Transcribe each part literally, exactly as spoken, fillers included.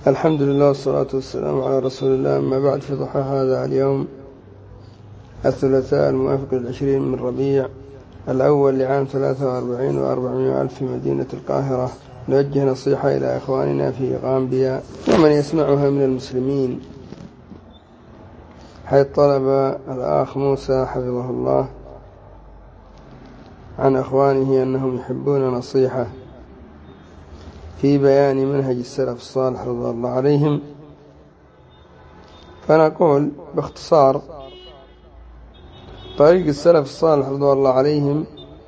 الحمد لله والصلاة والسلام على رسول الله. أما بعد، في ضحى هذا اليوم الثلاثاء الموافق للعشرين من ربيع الأول لعام ثلاثة وأربعين وأربعمائة ألف في مدينة القاهرة، نوجه نصيحة إلى إخواننا في غامبيا ومن يسمعها من المسلمين، حيث طلب الأخ موسى حفظه الله عن أخوانه أنهم يحبون نصيحة في بيان منهج السلف الصالح رضي الله عليهم. فنقول باختصار: طريق السلف الصالح رضي الله عليهم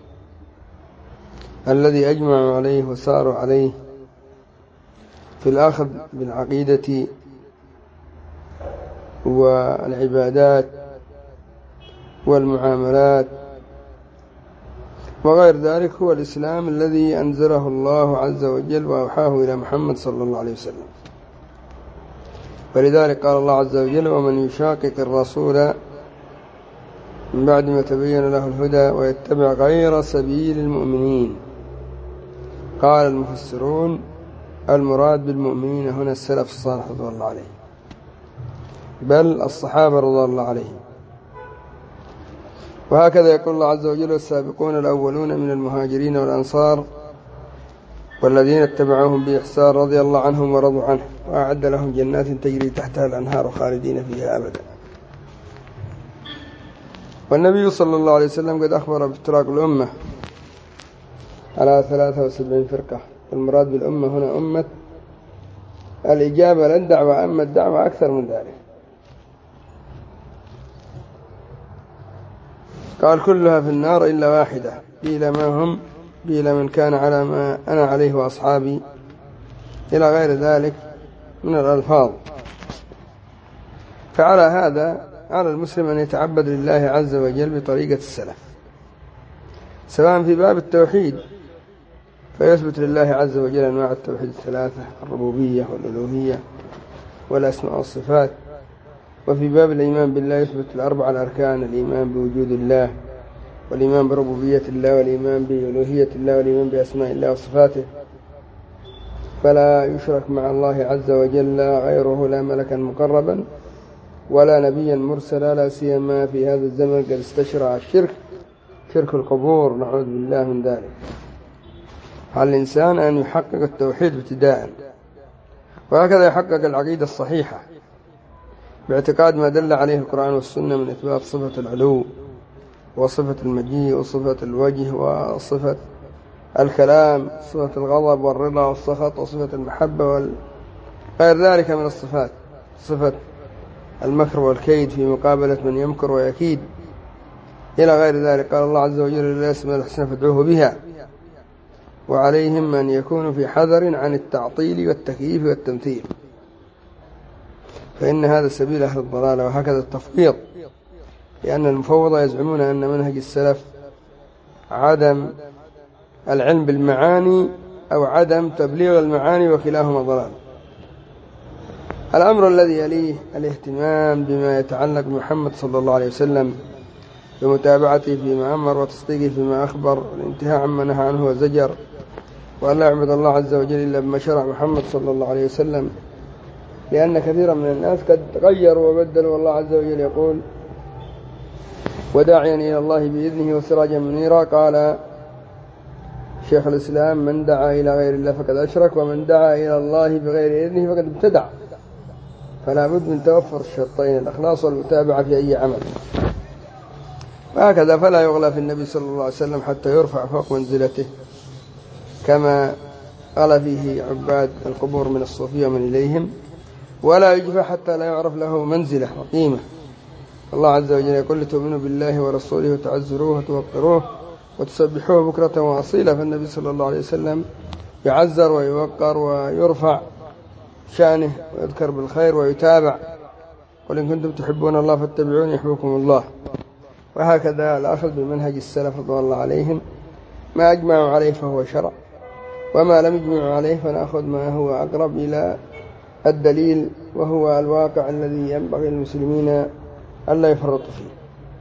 الذي أجمعوا عليه وساروا عليه في الأخذ بالعقيدة والعبادات والمعاملات وغير ذلك هو الإسلام الذي أنزله الله عز وجل وأوحاه إلى محمد صلى الله عليه وسلم. ولذلك قال الله عز وجل: ومن يشاقق الرسول من بعد ما تبين له الهدى ويتبع غير سبيل المؤمنين. قال المفسرون: المراد بالمؤمنين هنا السلف الصالح رضي الله عليهم، بل الصحابة رضي الله عليهم. وهكذا يقول الله عز وجل: والسابقون الأولون من المهاجرين والأنصار والذين اتبعوهم بإحسان رضي الله عنهم ورضوا عنه وأعد لهم جنات تجري تحتها الأنهار خالدين فيها أبدا. والنبي صلى الله عليه وسلم قد أخبر بافتراق الأمة على ثلاثة وسبعين فرقة. المراد بالأمة هنا أمة الإجابة للدعوة، أما الدعوة أكثر من ذلك. قال: كلها في النار إلا واحدة، قيل ما هم؟ قيل من كان على ما أنا عليه وأصحابي، إلى غير ذلك من الألفاظ. فعلى هذا على المسلم أن يتعبد لله عز وجل بطريقة السلف، سواء في باب التوحيد فيثبت لله عز وجل أنواع التوحيد الثلاثة: الربوبية والألوهية والأسماء والصفات. وفي باب الإيمان بالله يثبت الأربع الأركان: الإيمان بوجود الله، والإيمان بربوبية الله، والإيمان بألوهية الله، والإيمان بأسماء الله وصفاته، فلا يشرك مع الله عز وجل غيره، لا ملكا مقربا ولا نبيا مرسلا، لا سيما في هذا الزمن قد استشرع الشرك، شرك القبور، نعوذ بالله من ذلك. على الإنسان أن يحقق التوحيد ابتداء، وهكذا يحقق العقيدة الصحيحة باعتقاد ما دل عليه القرآن والسنة من إثبات صفة العلو وصفة المجيء وصفة الوجه وصفة الكلام، صفة الغضب والرضا والسخط وصفة المحبة وغير ذلك من الصفات، صفة المكر والكيد في مقابلة من يمكر ويكيد، إلى غير ذلك. قال الله عز وجل: لله الأسماء الحسنى فادعوه بها. وعليهم أن يكونوا في حذر عن التعطيل والتكييف والتمثيل، فإن هذا سبيل أهل الضلال. وهكذا التفويض، لأن المفوضة يزعمون أن منهج السلف عدم العلم بالمعاني أو عدم تبليغ المعاني، وكلاهما ضلال. الأمر الذي يليه الاهتمام بما يتعلق بمحمد صلى الله عليه وسلم، بمتابعته فيما أمر وتصديقه فيما أخبر، والانتهاء عما نهى عنه وزجر، وأن لا يعبد الله عز وجل إلا بما شرع محمد صلى الله عليه وسلم، لأن كثيرا من الناس قد تغيروا وبدلوا. والله عز وجل يقول: وداعيا إلى الله بإذنه وسراجا منيرا. قال شيخ الإسلام: من دعا إلى غير الله فقد أشرك، ومن دعا إلى الله بغير إذنه فقد ابتدع. فلا بد من توفر الشرطين: الإخلاص والمتابعة في أي عمل. وهكذا فلا يغلى في النبي صلى الله عليه وسلم حتى يرفع فوق منزلته، كما قال فيه عباد القبور من الصوفية ومن إليهم، ولا يجفى حتى لا يعرف له منزلة وقيمة. الله عز وجل يقول: لتؤمنوا بالله ورسوله وتعزروه وتوقروه وتسبحوه بكرة وأصيلا. فالنبي صلى الله عليه وسلم يعزر ويوقر ويرفع شأنه ويذكر بالخير ويتابع. قل إن كنتم تحبون الله فاتبعوني يحبكم الله. وهكذا الأخذ بمنهج السلف رضي الله عليهم، ما أجمعوا عليه فهو شرع، وما لم يجمعوا عليه فنأخذ ما هو أقرب إلى الدليل، وهو الواقع الذي ينبغي للمسلمين ألا يفرطوا فيه.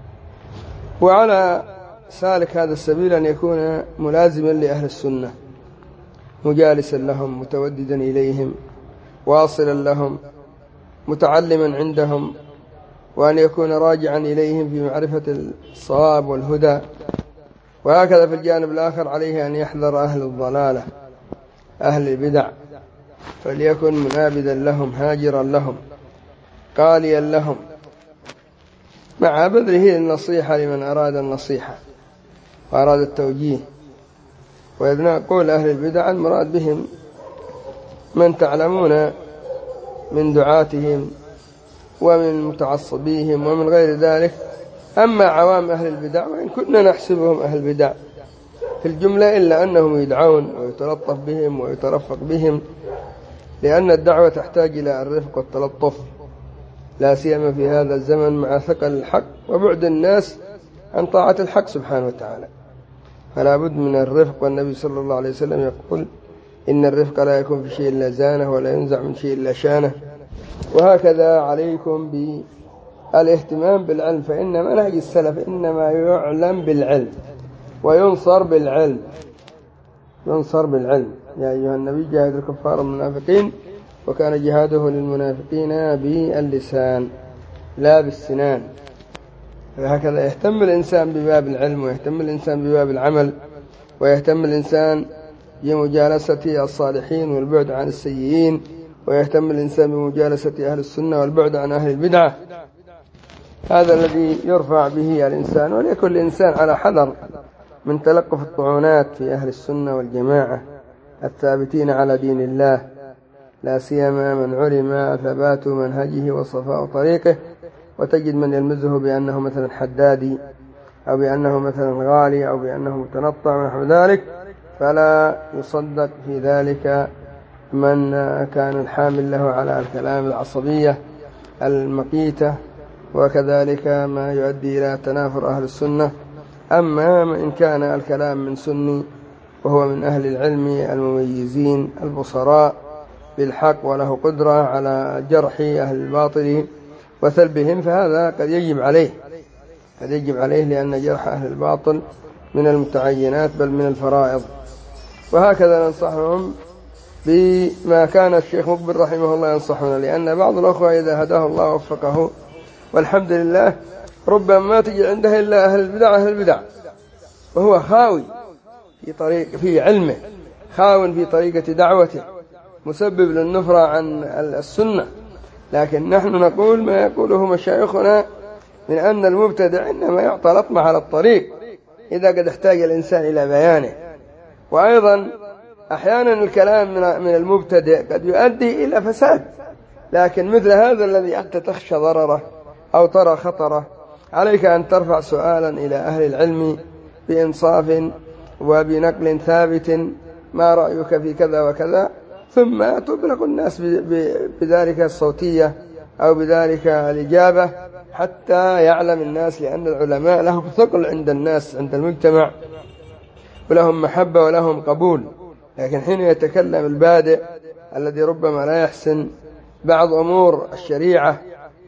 وعلى سالك هذا السبيل أن يكون ملازما لأهل السنة، مجالسا لهم، متوددا إليهم، واصلا لهم متعلما عندهم، وأن يكون راجعا إليهم في معرفة الصواب والهدى. وهكذا في الجانب الآخر عليه أن يحذر أهل الضلالة أهل البدع، فليكن منابذا لهم هاجرا لهم قاليا لهم، مع بذله النصيحة لمن أراد النصيحة وأراد التوجيه. وإذ نقول أهل البدع المراد بهم من تعلمون من دعاتهم ومن متعصبيهم ومن غير ذلك. أما عوام أهل البدع وإن كنا نحسبهم أهل البدع في الجملة إلا أنهم يدعون ويتلطف بهم ويترفق بهم، لأن الدعوة تحتاج إلى الرفق والتلطف، لا سيما في هذا الزمن مع ثقل الحق وبعد الناس عن طاعة الحق سبحانه وتعالى، فلا بد من الرفق. والنبي صلى الله عليه وسلم يقول إن الرفق لا يكون في شيء إلا زانه ولا ينزع من شيء إلا شانه. وهكذا عليكم بالاهتمام بالعلم، فإن منهج السلف إنما يعلم بالعلم وينصر بالعلم ينصر بالعلم. يا أيها النبي جاهد الكفار والمنافقين وكان جهاده للمنافقين باللسان لا بالسنان. فهكذا يهتم الإنسان بباب العلم، ويهتم الإنسان بباب العمل، ويهتم الإنسان بمجالسة الصالحين والبعد عن السيئين، ويهتم الإنسان بمجالسة أهل السنة والبعد عن أهل البدعة. هذا الذي يرفع به الإنسان. وليكن الإنسان على حذر من تلقف الطعونات في أهل السنة والجماعة الثابتين على دين الله، لا سيما من علم ثبات منهجه وصفاء طريقه، وتجد من يلمزه بأنه مثلا حدادي أو بأنه مثلا غالي أو بأنه متنطع ونحو ذلك، فلا يصدق في ذلك من كان الحامل له على الكلام العصبية المقيتة، وكذلك ما يؤدي إلى تنافر أهل السنة. أما إن كان الكلام من سني وهو من أهل العلم المميزين البصراء بالحق وله قدرة على جرح أهل الباطل وثلبهم، فهذا قد يجب عليه قد يجب عليه لأن جرح أهل الباطل من المتعينات بل من الفرائض. وهكذا ننصحهم بما كان الشيخ مقبل رحمه الله ينصحنا، لأن بعض الأخوة إذا هداه الله وفقه والحمد لله ربما ما تجي عنده إلا أهل البدع أهل البدع وهو خاوي في طريق في علمه، خاو في طريقة دعوته، مسبب للنفرة عن السنة. لكن نحن نقول ما يقوله مشايخنا من أن المبتدع إنما يعطى لطمة على الطريق إذا قد احتاج الإنسان إلى بيانه. وأيضا أحيانا الكلام من المبتدع قد يؤدي إلى فساد، لكن مثل هذا الذي أنت تخشى ضرره أو ترى خطره عليك أن ترفع سؤالا إلى أهل العلم بإنصاف وبنقل ثابت، ما رأيك في كذا وكذا، ثم تبلغ الناس بذلك الصوتية أو بذلك الإجابة حتى يعلم الناس، لأن العلماء لهم ثقل عند الناس عند المجتمع ولهم محبة ولهم قبول. لكن حين يتكلم البادئ الذي ربما لا يحسن بعض أمور الشريعة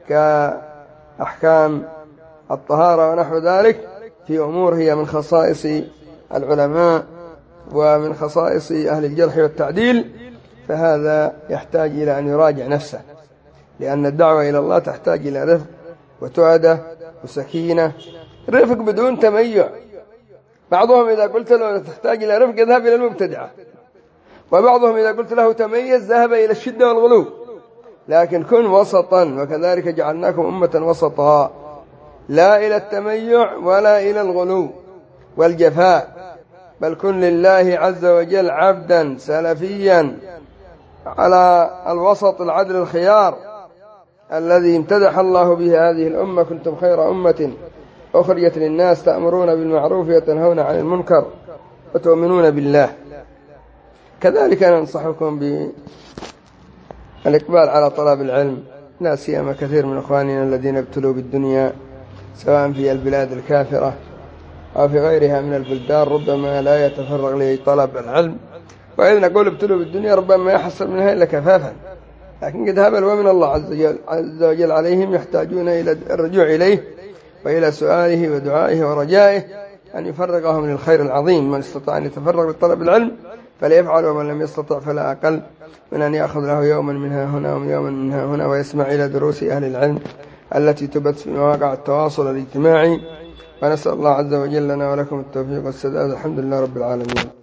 كأحكام الطهارة ونحو ذلك في أمور هي من خصائص العلماء ومن خصائص أهل الجرح والتعديل، فهذا يحتاج إلى أن يراجع نفسه، لأن الدعوة إلى الله تحتاج إلى رفق وتؤدة وسكينة، رفق بدون تميع. بعضهم إذا قلت له تحتاج إلى رفق يذهب إلى المبتدعة، وبعضهم إذا قلت له تميز ذهب إلى الشدة والغلو. لكن كن وسطا، وكذلك جعلناكم أمة وسطا، لا إلى التميع ولا إلى الغلو والجفاء، بل كن لله عز وجل عبدا سلفيا على الوسط العدل الخيار الذي امتدح الله به هذه الأمة: كنتم خير أمة أخرجت للناس تأمرون بالمعروف وتنهون عن المنكر وتؤمنون بالله. كذلك ننصحكم بالإقبال على طلب العلم، لا سيما كثير من إخواننا الذين ابتلوا بالدنيا سواء في البلاد الكافرة أو في غيرها من البلدان، ربما لا يتفرغ لطلب العلم. وإذا نقول ابتلوا بالدنيا ربما ما يحصل منها إلا كفافا، لكن قد هبل ومن الله عز وجل عليهم يحتاجون إلى الرجوع إليه وإلى سؤاله ودعائه ورجائه أن يفرغهم للخير العظيم. من استطاع أن يتفرغ لطلب العلم فليفعل، ومن لم يستطع فلا أقل من أن يأخذ له يوما منها هنا ويوما منها هنا، ويسمع إلى دروس أهل العلم التي تبث في مواقع التواصل الاجتماعي. ونسأل الله عز وجل لنا ولكم التوفيق والسداد. الحمد لله رب العالمين.